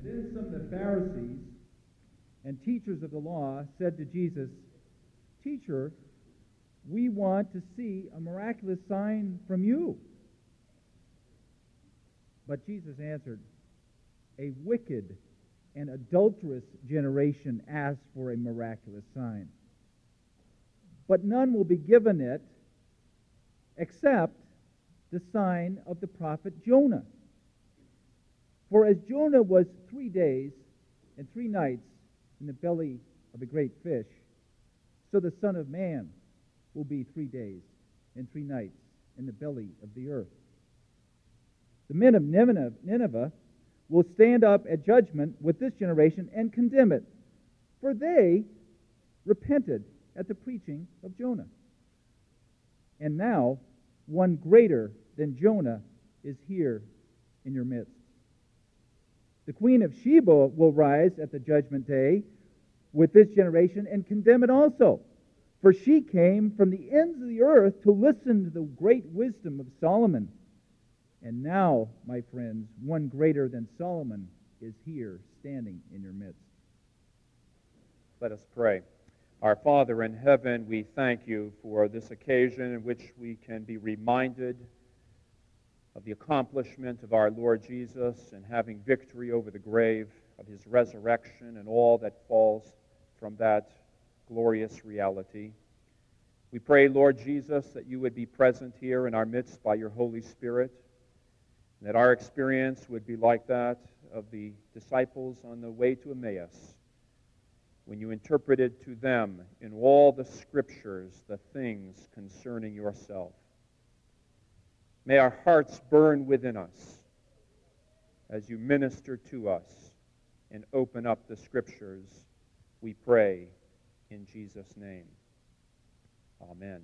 Then some of the Pharisees and teachers of the law said to Jesus, "Teacher, we want to see a miraculous sign from you." But Jesus answered, "A wicked and adulterous generation asks for a miraculous sign, but none will be given it except the sign of the prophet Jonah. For as Jonah was 3 days and 3 nights in the belly of a great fish, so the Son of Man will be 3 days and 3 nights in the belly of the earth. The men of Nineveh will stand up at judgment with this generation and condemn it, for they repented at the preaching of Jonah. And now one greater than Jonah is here in your midst. The queen of Sheba will rise at the judgment day with this generation and condemn it also. For she came from the ends of the earth to listen to the great wisdom of Solomon. And now, my friends, one greater than Solomon is here standing in your midst." Let us pray. Our Father in heaven, we thank you for this occasion in which we can be reminded of the accomplishment of our Lord Jesus and having victory over the grave, of his resurrection and all that falls from that glorious reality. We pray, Lord Jesus, that you would be present here in our midst by your Holy Spirit, and that our experience would be like that of the disciples on the way to Emmaus, when you interpreted to them in all the Scriptures the things concerning yourself. May our hearts burn within us as you minister to us and open up the Scriptures, we pray in Jesus' name. Amen.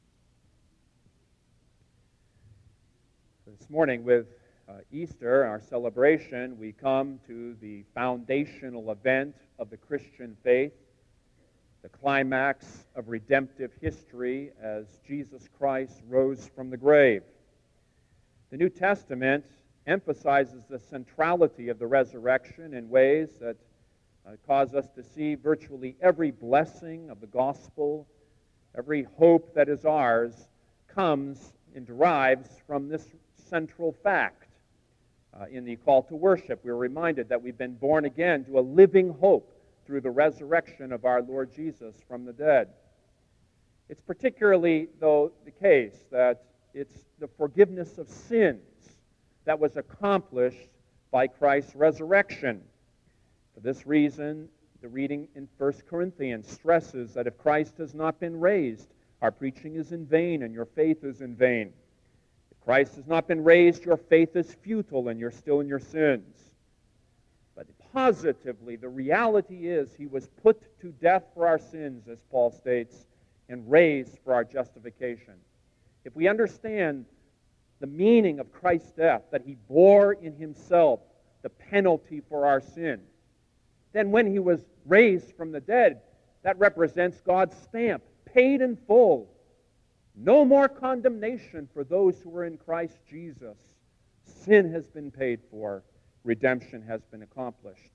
This morning with Easter, our celebration, we come to the foundational event of the Christian faith, the climax of redemptive history as Jesus Christ rose from the grave. The New Testament emphasizes the centrality of the resurrection in ways that cause us to see virtually every blessing of the gospel, every hope that is ours, comes and derives from this central fact. In the call to worship, we're reminded that we've been born again to a living hope through the resurrection of our Lord Jesus from the dead. It's particularly, though, the case that it's the forgiveness of sins that was accomplished by Christ's resurrection. For this reason, the reading in 1 Corinthians stresses that if Christ has not been raised, our preaching is in vain and your faith is in vain. If Christ has not been raised, your faith is futile and you're still in your sins. But positively, the reality is he was put to death for our sins, as Paul states, and raised for our justification. If we understand the meaning of Christ's death, that he bore in himself the penalty for our sin, then when he was raised from the dead, that represents God's stamp, paid in full. No more condemnation for those who are in Christ Jesus. Sin has been paid for. Redemption has been accomplished.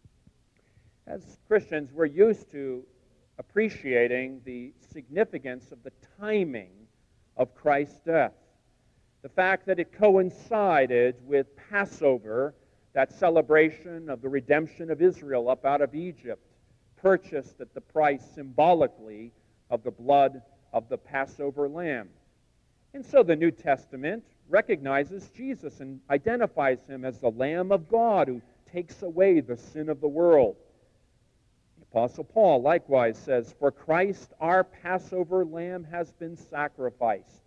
As Christians, we're used to appreciating the significance of the timing of Christ's death. The fact that it coincided with Passover, that celebration of the redemption of Israel up out of Egypt, purchased at the price symbolically of the blood of the Passover lamb. And so the New Testament recognizes Jesus and identifies him as the Lamb of God who takes away the sin of the world. The Apostle Paul likewise says, "For Christ our Passover lamb has been sacrificed."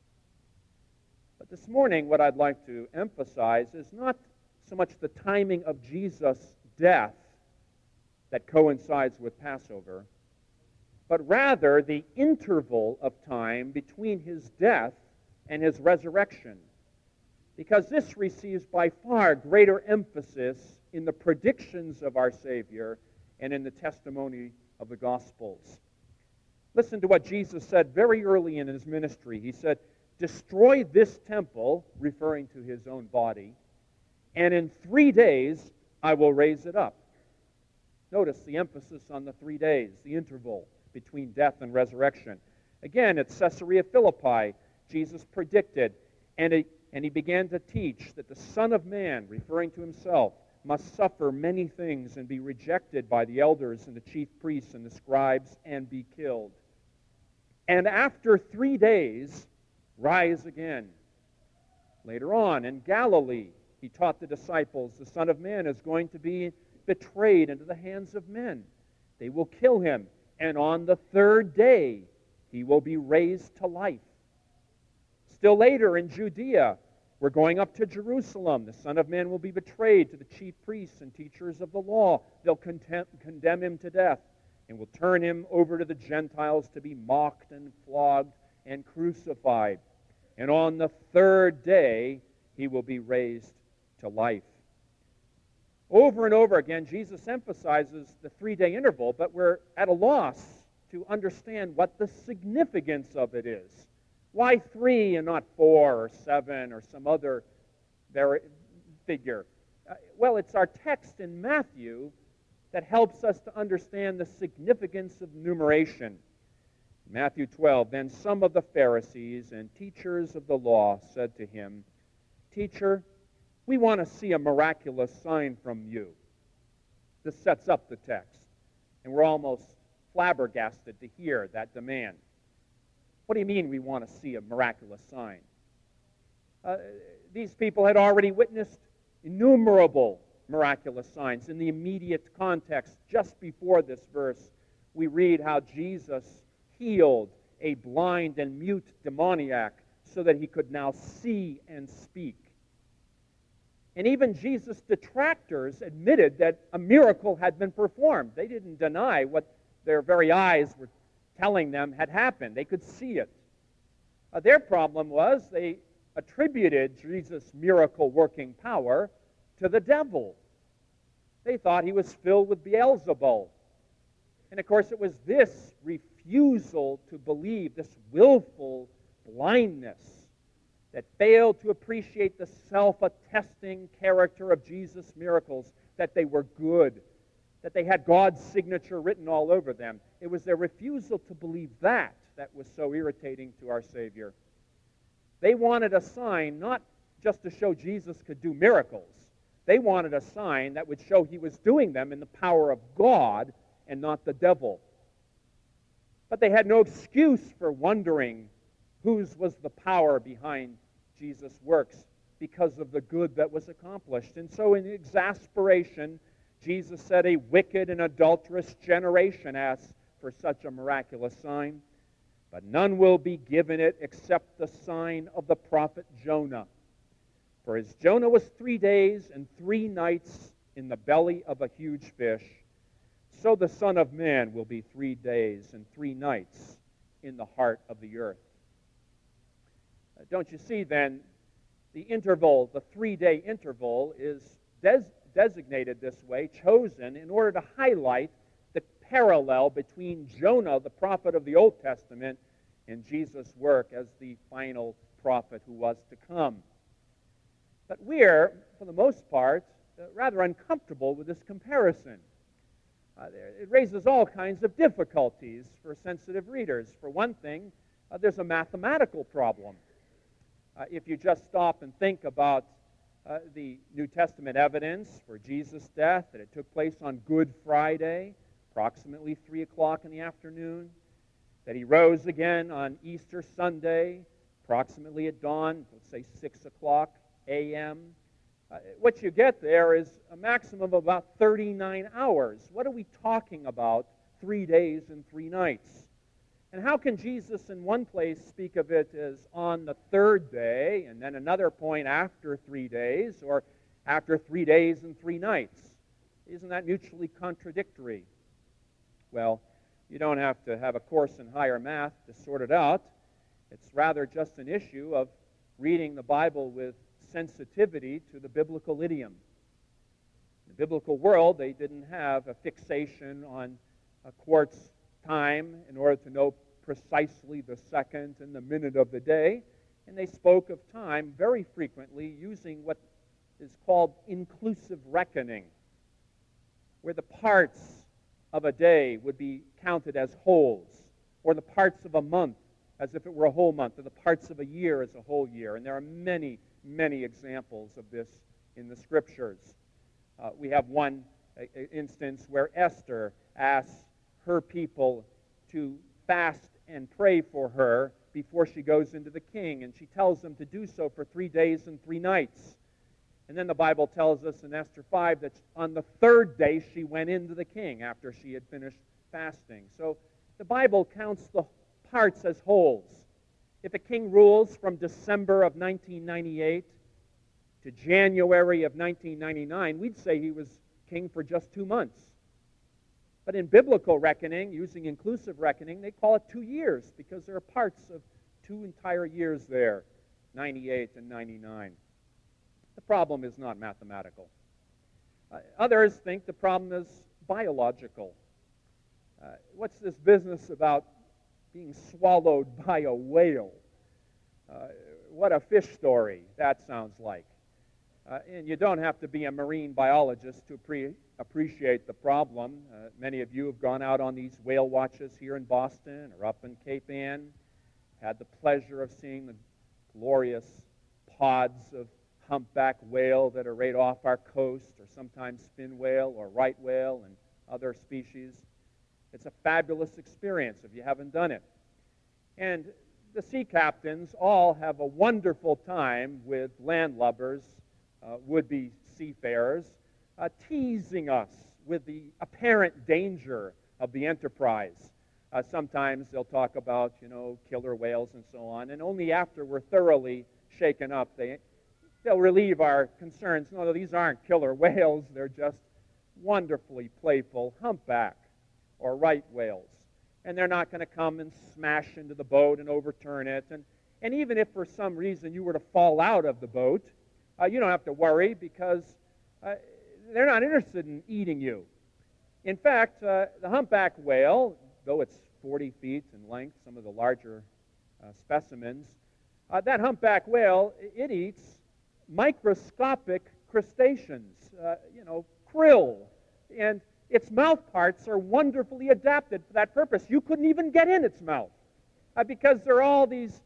But this morning, what I'd like to emphasize is not so much the timing of Jesus' death that coincides with Passover, but rather the interval of time between his death and his resurrection, because this receives by far greater emphasis in the predictions of our Savior and in the testimony of the Gospels. Listen to what Jesus said very early in his ministry. He said, "Destroy this temple," referring to his own body, "and in 3 days I will raise it up. Notice the emphasis on the 3 days, the interval between death and resurrection. Again, at Caesarea Philippi, Jesus predicted, and he began to teach that the Son of Man, referring to himself, must suffer many things and be rejected by the elders and the chief priests and the scribes and be killed. And after 3 days, rise again. Later on, in Galilee, he taught the disciples, the Son of Man is going to be betrayed into the hands of men. They will kill him, and on the 3rd day, he will be raised to life. Still later in Judea, we're going up to Jerusalem. The Son of Man will be betrayed to the chief priests and teachers of the law. They'll condemn him to death and will turn him over to the Gentiles to be mocked and flogged and crucified. And on the 3rd day, he will be raised to life. Over and over again, Jesus emphasizes the 3-day interval, but we're at a loss to understand what the significance of it is. Why 3 and not 4 or 7 or some other figure? Well, it's our text in Matthew that helps us to understand the significance of numeration. Matthew 12, then some of the Pharisees and teachers of the law said to him, Teacher, we want to see a miraculous sign from you. This sets up the text, and we're almost flabbergasted to hear that demand. What do you mean we want to see a miraculous sign? These people had already witnessed innumerable miraculous signs. In the immediate context, just before this verse, we read how Jesus healed a blind and mute demoniac so that he could now see and speak. And even Jesus' detractors admitted that a miracle had been performed. They didn't deny what their very eyes were telling them had happened. They could see it. Their problem was they attributed Jesus' miracle-working power to the devil. They thought he was filled with Beelzebul. And of course, it was this refusal to believe, this willful blindness, that failed to appreciate the self-attesting character of Jesus' miracles, that they were good, that they had God's signature written all over them. It was their refusal to believe that was so irritating to our Savior. They wanted a sign not just to show Jesus could do miracles. They wanted a sign that would show he was doing them in the power of God and not the devil. But they had no excuse for wondering whose was the power behind Jesus' works because of the good that was accomplished. And so in exasperation, Jesus said, a wicked and adulterous generation asks for such a miraculous sign, but none will be given it except the sign of the prophet Jonah. For as Jonah was 3 days and 3 nights in the belly of a huge fish, so the Son of Man will be 3 days and 3 nights in the heart of the earth. Don't you see then, the interval, the 3-day interval, is designated this way, chosen in order to highlight the parallel between Jonah, the prophet of the Old Testament, and Jesus' work as the final prophet who was to come. But we're, for the most part, rather uncomfortable with this comparison. It raises all kinds of difficulties for sensitive readers. For one thing, there's a mathematical problem. If you just stop and think about the New Testament evidence for Jesus' death, that it took place on Good Friday, approximately 3 o'clock in the afternoon, that he rose again on Easter Sunday, approximately at dawn, let's say 6 o'clock a.m., what you get there is a maximum of about 39 hours. What are we talking about 3 days and 3 nights? And how can Jesus in one place speak of it as on the 3rd day, and then another point after 3 days, or after 3 days and 3 nights? Isn't that mutually contradictory? Well, you don't have to have a course in higher math to sort it out. It's rather just an issue of reading the Bible with sensitivity to the biblical idiom. In the biblical world, they didn't have a fixation on a quartz time in order to know precisely the second and the minute of the day, and they spoke of time very frequently using what is called inclusive reckoning. where the parts of a day would be counted as wholes, or the parts of a month as if it were a whole month, or the parts of a year as a whole year. And there are many, many examples of this in the Scriptures. We have one instance where Esther asks her people to fast and pray for her before she goes into the king, and she tells them to do so for 3 days and 3 nights. And then the Bible tells us in Esther 5 that on the 3rd day she went into the king after she had finished fasting. So the Bible counts the parts as wholes. If a king rules from December of 1998 to January of 1999, we'd say he was king for just 2 months. But in biblical reckoning, using inclusive reckoning, they call it 2 years because there are parts of 2 entire years there, 98 and 99. The problem is not mathematical. Others think the problem is biological. What's this business about being swallowed by a whale? What a fish story that sounds like. And you don't have to be a marine biologist to appreciate the problem. Many of you have gone out on these whale watches here in Boston or up in Cape Ann, had the pleasure of seeing the glorious pods of humpback whale that are right off our coast, or sometimes fin whale or right whale and other species. It's a fabulous experience if you haven't done it. And the sea captains all have a wonderful time with landlubbers, would-be seafarers, teasing us with the apparent danger of the enterprise. Sometimes they'll talk about, killer whales and so on, and only after we're thoroughly shaken up, they'll relieve our concerns. No, these aren't killer whales. They're just wonderfully playful humpback or right whales. And they're not going to come and smash into the boat and overturn it. And even if for some reason you were to fall out of the boat, you don't have to worry because they're not interested in eating you. In fact, the humpback whale, though it's 40 feet in length, some of the larger specimens, that humpback whale, it eats microscopic crustaceans, krill, and its mouth parts are wonderfully adapted for that purpose. You couldn't even get in its mouth because there are all these,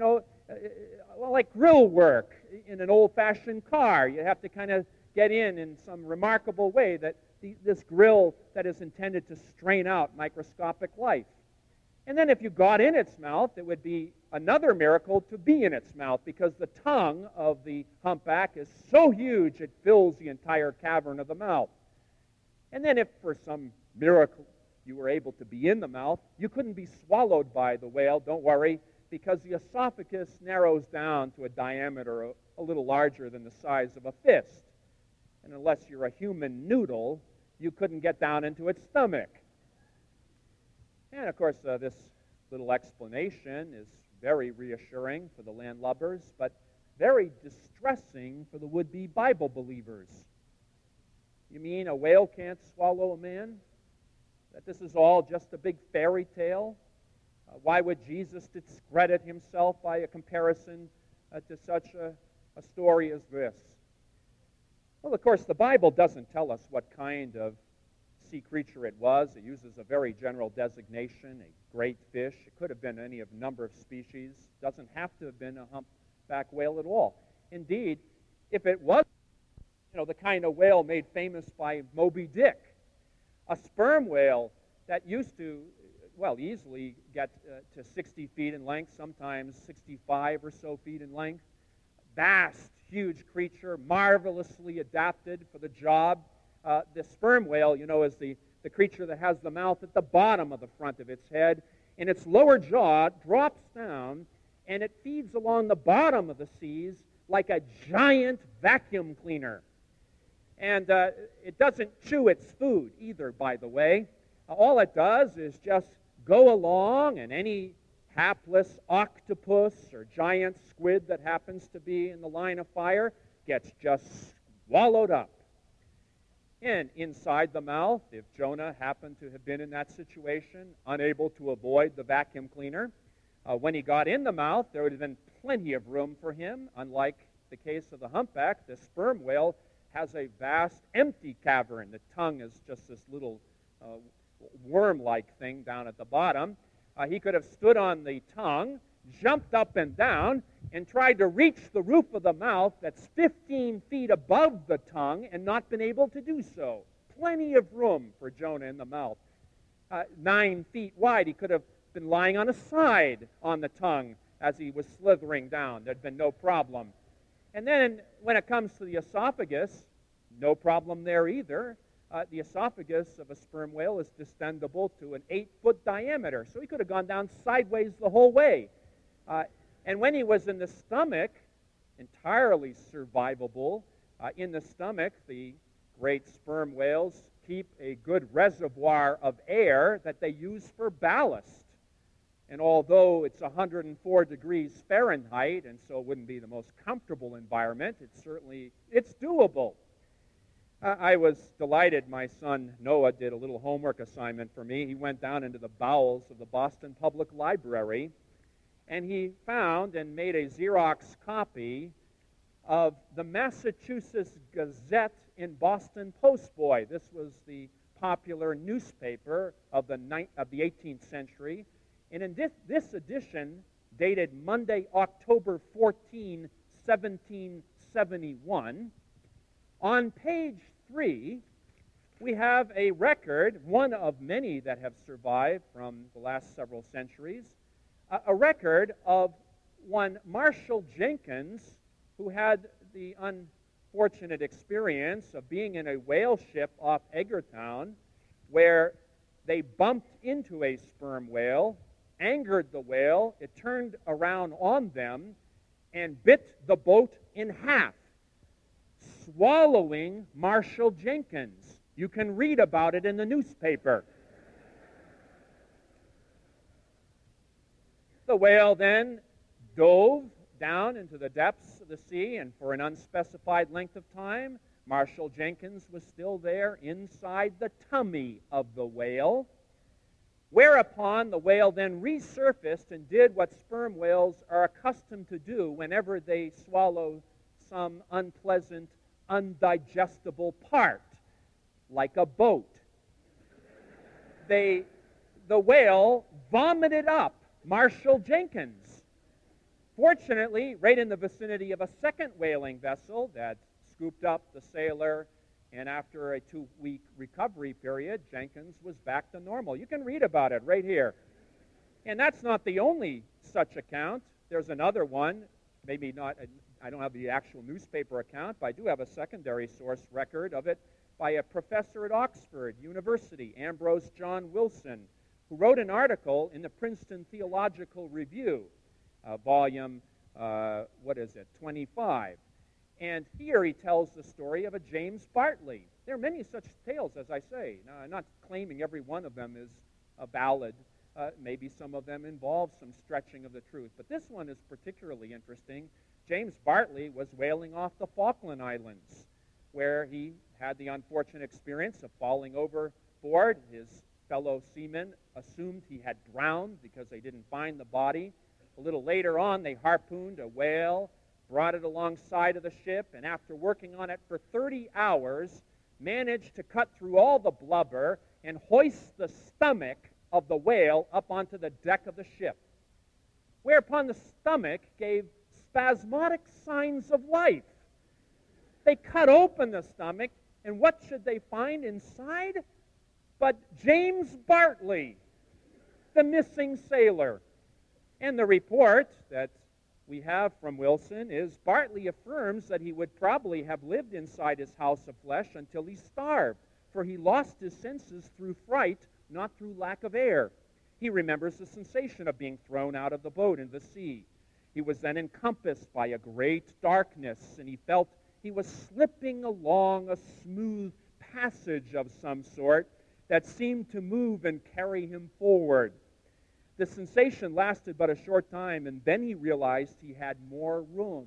like grill work in an old-fashioned car. You have to kind of get in some remarkable way that this grill that is intended to strain out microscopic life. And then if you got in its mouth, it would be another miracle to be in its mouth because the tongue of the humpback is so huge it fills the entire cavern of the mouth. And then if for some miracle you were able to be in the mouth, you couldn't be swallowed by the whale, don't worry, because the esophagus narrows down to a diameter a little larger than the size of a fist. And unless you're a human noodle, you couldn't get down into its stomach. And of course, this little explanation is very reassuring for the landlubbers, but very distressing for the would-be Bible believers. You mean a whale can't swallow a man? That this is all just a big fairy tale? Why would Jesus discredit himself by a comparison to such a story as this? Well, of course, the Bible doesn't tell us what kind of sea creature it was. It uses a very general designation, a great fish. It could have been any of a number of species. It doesn't have to have been a humpback whale at all. Indeed, if it was, the kind of whale made famous by Moby Dick, a sperm whale that used to, easily get to 60 feet in length, sometimes 65 or so feet in length, vast, huge creature, marvelously adapted for the job. The sperm whale, is the creature that has the mouth at the bottom of the front of its head, and its lower jaw drops down, and it feeds along the bottom of the seas like a giant vacuum cleaner. And it doesn't chew its food either, by the way. All it does is just go along, and any hapless octopus or giant squid that happens to be in the line of fire gets just swallowed up. And inside the mouth, if Jonah happened to have been in that situation, unable to avoid the vacuum cleaner, when he got in the mouth, there would have been plenty of room for him. Unlike the case of the humpback, the sperm whale has a vast empty cavern. The tongue is just this little worm-like thing down at the bottom. He could have stood on the tongue, jumped up and down, and tried to reach the roof of the mouth that's 15 feet above the tongue and not been able to do so. Plenty of room for Jonah in the mouth. 9 feet wide, he could have been lying on his side on the tongue as he was slithering down. There'd been no problem. And then when it comes to the esophagus, no problem there either. The esophagus of a sperm whale is distendable to an 8-foot diameter, so he could have gone down sideways the whole way. And when he was in the stomach, entirely survivable, in the stomach, the great sperm whales keep a good reservoir of air that they use for ballast. And although it's 104 degrees Fahrenheit, and so it wouldn't be the most comfortable environment, it's doable. I was delighted my son Noah did a little homework assignment for me. He went down into the bowels of the Boston Public Library, and he found and made a Xerox copy of the Massachusetts Gazette in Boston Postboy. This was the popular newspaper of the 18th century. And in this edition, dated Monday, October 14, 1771, on page 3, we have a record, one of many that have survived from the last several centuries, a record of one Marshall Jenkins, who had the unfortunate experience of being in a whale ship off Edgartown, where they bumped into a sperm whale, angered the whale, it turned around on them, and bit the boat in half, swallowing Marshall Jenkins. You can read about it in the newspaper. The whale then dove down into the depths of the sea, and for an unspecified length of time, Marshall Jenkins was still there inside the tummy of the whale, whereupon the whale then resurfaced and did what sperm whales are accustomed to do whenever they swallow some unpleasant, undigestible part, like a boat. The whale vomited up Marshall Jenkins. Fortunately, right in the vicinity of a second whaling vessel that scooped up the sailor, and after a 2-week recovery period, Jenkins was back to normal. You can read about it right here. And that's not the only such account. There's another one, maybe not, I don't have the actual newspaper account, but I do have a secondary source record of it by a professor at Oxford University, Ambrose John Wilson, who wrote an article in the Princeton Theological Review, volume, 25. And here he tells the story of a James Bartley. There are many such tales, as I say. Now, I'm not claiming every one of them is a ballad. Maybe some of them involve some stretching of the truth. But this one is particularly interesting. James Bartley was whaling off the Falkland Islands, where he had the unfortunate experience of falling overboard. His fellow seamen assumed he had drowned because they didn't find the body. A little later on, they harpooned a whale, brought it alongside of the ship, and after working on it for 30 hours, managed to cut through all the blubber and hoist the stomach of the whale up onto the deck of the ship, whereupon the stomach gave spasmodic signs of life. They cut open the stomach, and what should they find inside? But James Bartley, the missing sailor. And the report that we have from Wilson is Bartley affirms that he would probably have lived inside his house of flesh until he starved, for he lost his senses through fright, not through lack of air. He remembers the sensation of being thrown out of the boat into the sea. He was then encompassed by a great darkness, and he felt he was slipping along a smooth passage of some sort that seemed to move and carry him forward. The sensation lasted but a short time, and then he realized he had more room.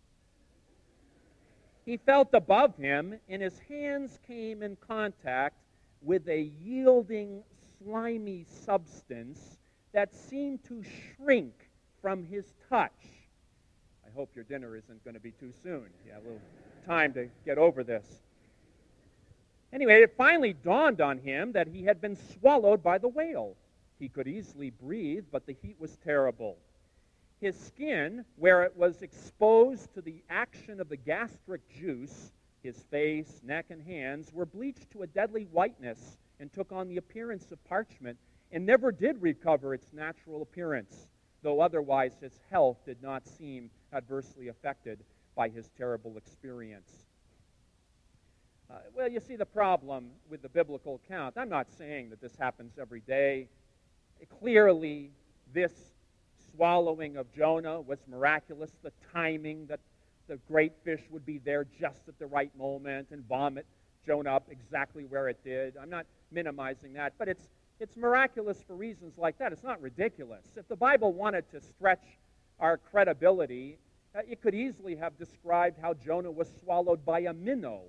He felt above him, and his hands came in contact with a yielding, slimy substance that seemed to shrink from his touch. I hope your dinner isn't going to be too soon. Yeah, a little time to get over this. Anyway, it finally dawned on him that he had been swallowed by the whale. He could easily breathe, but the heat was terrible. His skin, where it was exposed to the action of the gastric juice, his face, neck, and hands, were bleached to a deadly whiteness and took on the appearance of parchment, and never did recover its natural appearance, though otherwise his health did not seem adversely affected by his terrible experience. Well, you see the problem with the biblical account. I'm not saying that this happens every day. Clearly, this swallowing of Jonah was miraculous. The timing that the great fish would be there just at the right moment and vomit Jonah up exactly where it did. I'm not minimizing that, but it's miraculous for reasons like that. It's not ridiculous. If the Bible wanted to stretch our credibility, it could easily have described how Jonah was swallowed by a minnow.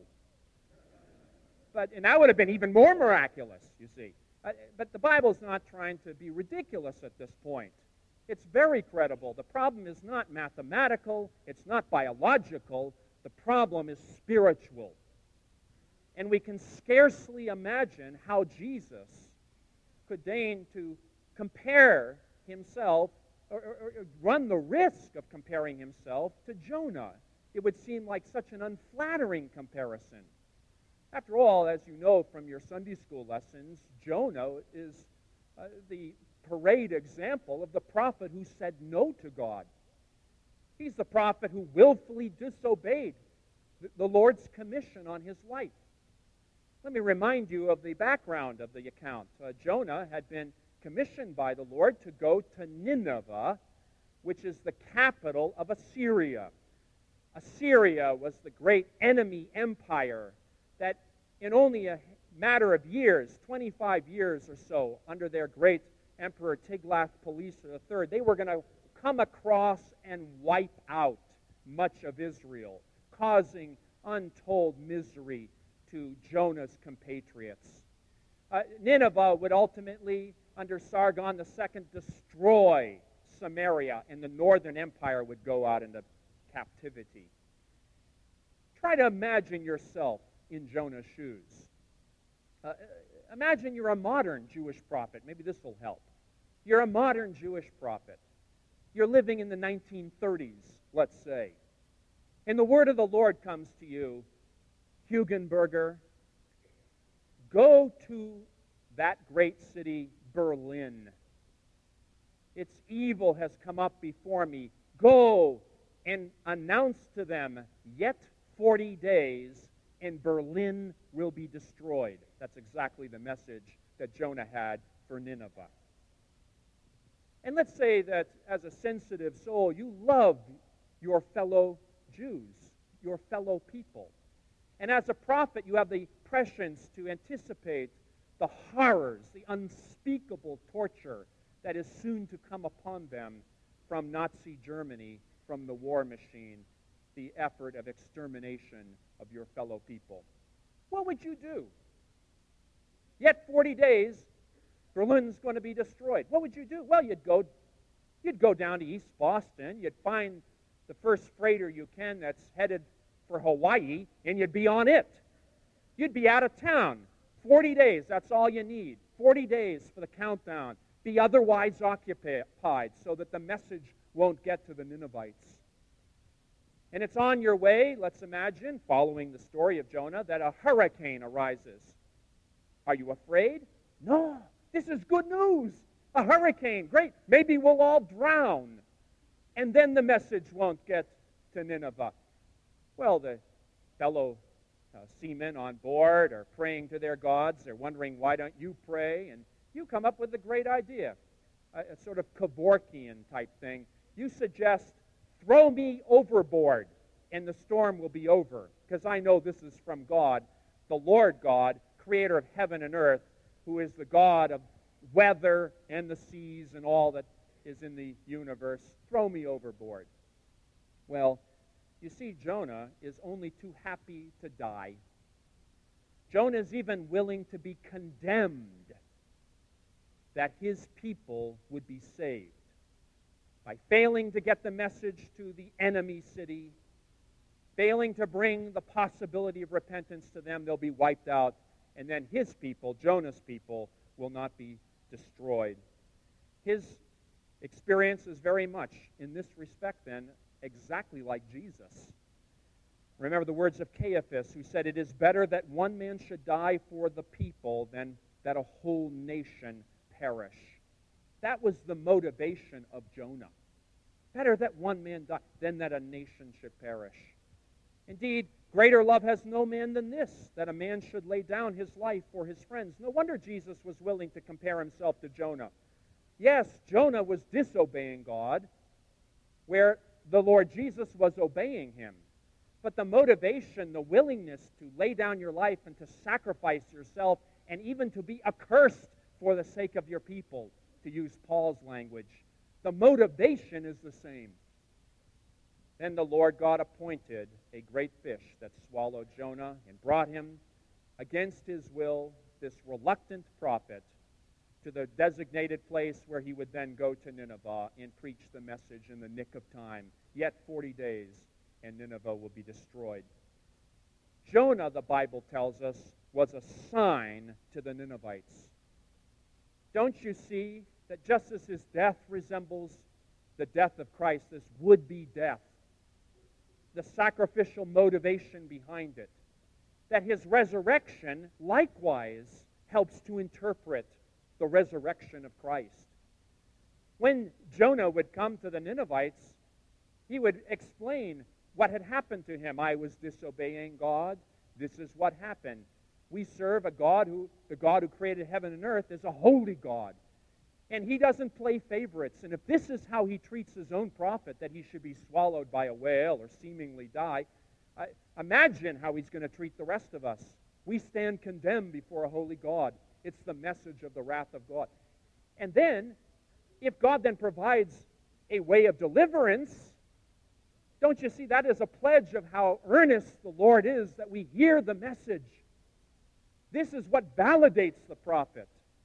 And that would have been even more miraculous, you see. But the Bible's not trying to be ridiculous at this point. It's very credible. The problem is not mathematical. It's not biological. The problem is spiritual. And we can scarcely imagine how Jesus could deign to compare himself or run the risk of comparing himself to Jonah. It would seem like such an unflattering comparison. After all, as you know from your Sunday school lessons, Jonah is the parade example of the prophet who said no to God. He's the prophet who willfully disobeyed the Lord's commission on his life. Let me remind you of the background of the account. Jonah had been commissioned by the Lord to go to Nineveh, which is the capital of Assyria. Assyria was the great enemy empire that in only a matter of years, 25 years or so, under their great emperor Tiglath-Pileser III, they were going to come across and wipe out much of Israel, causing untold misery to Jonah's compatriots. Nineveh would ultimately, under Sargon II, destroy Samaria, and the northern empire would go out into captivity. Try to imagine yourself in Jonah's shoes. Imagine you're a modern Jewish prophet. Maybe this will help. You're a modern Jewish prophet. You're living in the 1930s, let's say. And the word of the Lord comes to you, Hugenberger, go to that great city, Berlin. Its evil has come up before me. Go and announce to them, yet 40 days, and Berlin will be destroyed. That's exactly the message that Jonah had for Nineveh. And let's say that as a sensitive soul, you love your fellow Jews, your fellow people. And as a prophet, you have the prescience to anticipate the horrors, the unspeakable torture that is soon to come upon them from Nazi Germany, from the war machine, the effort of extermination of your fellow people. What would you do? Yet 40 days, Berlin's going to be destroyed. What would you do? Well, you'd go down to East Boston. You'd find the first freighter you can that's headed for Hawaii, and you'd be on it. You'd be out of town. 40 days, that's all you need. 40 days for the countdown. Be otherwise occupied so that the message won't get to the Ninevites. And it's on your way, let's imagine, following the story of Jonah, that a hurricane arises. Are you afraid? No, this is good news. A hurricane, great. Maybe we'll all drown. And then the message won't get to Nineveh. Well, the fellow seamen on board are praying to their gods. They're wondering, why don't you pray? And you come up with a great idea, a sort of Kevorkian type thing. You suggest, throw me overboard, and the storm will be over, because I know this is from God, the Lord God, creator of heaven and earth, who is the God of weather and the seas and all that is in the universe. Throw me overboard. Well, you see, Jonah is only too happy to die. Jonah is even willing to be condemned that his people would be saved. By failing to get the message to the enemy city, failing to bring the possibility of repentance to them, they'll be wiped out. And then his people, Jonah's people, will not be destroyed. His experience is very much, in this respect then, exactly like Jesus. Remember the words of Caiaphas, who said, "It is better that one man should die for the people than that a whole nation perish." That was the motivation of Jonah. Better that one man die than that a nation should perish. Indeed, greater love has no man than this, that a man should lay down his life for his friends. No wonder Jesus was willing to compare himself to Jonah. Yes, Jonah was disobeying God, where the Lord Jesus was obeying him. But the motivation, the willingness to lay down your life and to sacrifice yourself and even to be accursed for the sake of your people, to use Paul's language, the motivation is the same. Then the Lord God appointed a great fish that swallowed Jonah and brought him, against his will, this reluctant prophet, to the designated place where he would then go to Nineveh and preach the message in the nick of time. Yet 40 days, and Nineveh will be destroyed. Jonah, the Bible tells us, was a sign to the Ninevites. Don't you see that just as his death resembles the death of Christ, this would-be death, the sacrificial motivation behind it, that his resurrection likewise helps to interpret the resurrection of Christ. When Jonah would come to the Ninevites, he would explain what had happened to him. I was disobeying God. This is what happened. We serve a God the God who created heaven and earth, is a holy God. And he doesn't play favorites. And if this is how he treats his own prophet, that he should be swallowed by a whale or seemingly die, imagine how he's going to treat the rest of us. We stand condemned before a holy God. It's the message of the wrath of God. And then, if God then provides a way of deliverance, don't you see that is a pledge of how earnest the Lord is that we hear the message? This is what validates the prophet.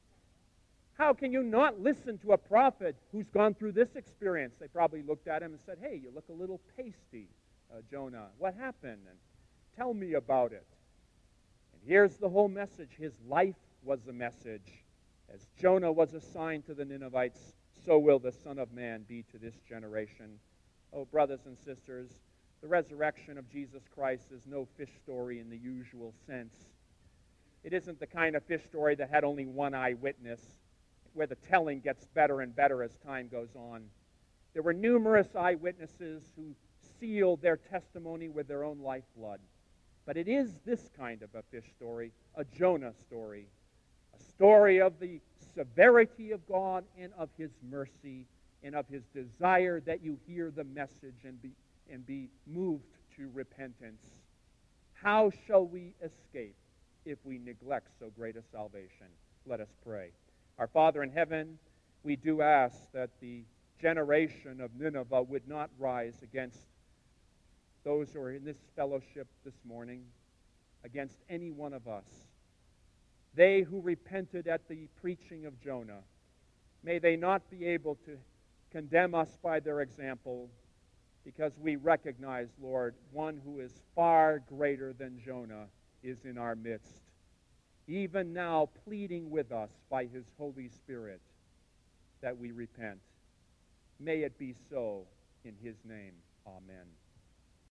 How can you not listen to a prophet who's gone through this experience? They probably looked at him and said, "Hey, you look a little pasty, Jonah. What happened? And tell me about it." And here's the whole message. His life was the message. As Jonah was a sign to the Ninevites, so will the Son of Man be to this generation. Oh, brothers and sisters, the resurrection of Jesus Christ is no fish story in the usual sense. It isn't the kind of fish story that had only one eyewitness, where the telling gets better and better as time goes on. There were numerous eyewitnesses who sealed their testimony with their own lifeblood. But it is this kind of a fish story, a Jonah story, a story of the severity of God and of his mercy and of his desire that you hear the message and be moved to repentance. How shall we escape if we neglect so great a salvation? Let us pray. Our Father in heaven, we do ask that the generation of Nineveh would not rise against those who are in this fellowship this morning, against any one of us. They who repented at the preaching of Jonah, may they not be able to condemn us by their example, because we recognize, Lord, one who is far greater than Jonah is in our midst, even now pleading with us by his Holy Spirit that we repent. May it be so in his name. Amen.